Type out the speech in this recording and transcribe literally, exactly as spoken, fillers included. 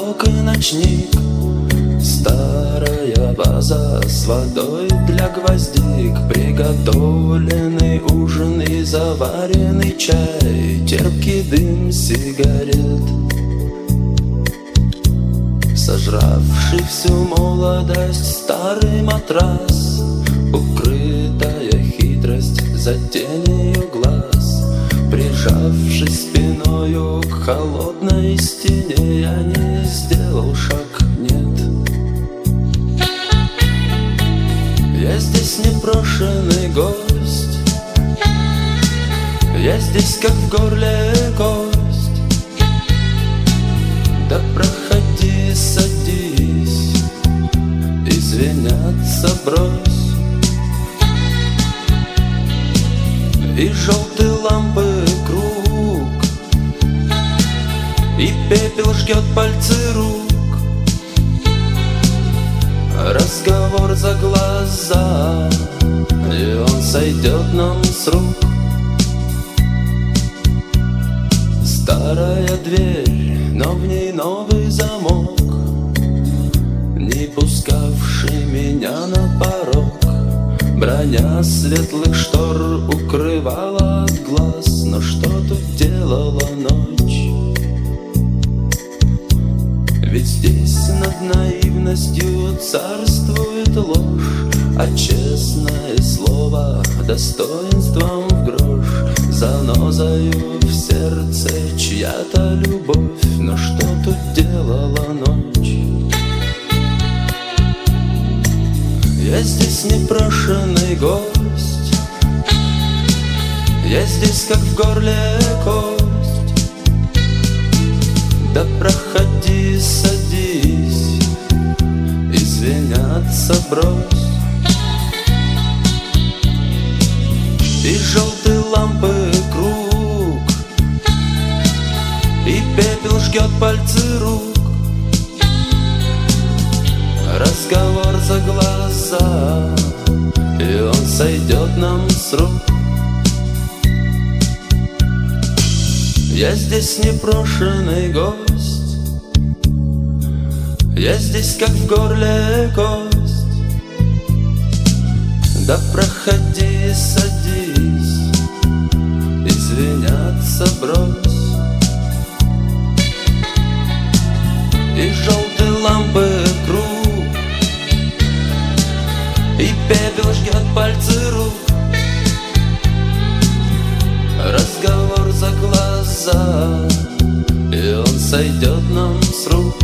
уголок и ночник, старая ваза с водой для гвоздик, приготовленный ужин и заваренный чай, терпкий дым сигарет. Сожравший всю молодость старый матрас, укрытая хитрость за тенью глаз. Прижавшись спиною к холодной стене, я не сделал шаг, нет. Я здесь непрошенный гость, я здесь как в горле кость. Да проходи, садись, извиняться брось. И желтые лампы круг, и пепел жгет пальцы рук. Разговор за глаза, и он сойдет нам с рук. Старая дверь, но в ней новый замок, не пускавший меня на порог. Броня светлых штор укрывала от глаз, но что тут делала ночь? Ведь здесь над наивностью царствует ложь, а честное слово достоинством в грош. Занозою в сердце чья-то любовь, но что тут делала ночь? Я здесь непрошенный гость, я здесь как в горле кость. Да проходи, садись, извиняться брось. И желтые лампы круг, и пепел жгет пальцы рук. Разговор за глаза, и он сойдет нам с рук. Я здесь непрошенный гость, я здесь как в горле кость. Да проходи, садись, извиняться брось. И желтые лампы круг, и пепел жгет пальцы рук. Разговор за глаза, и он сойдет нам с рук.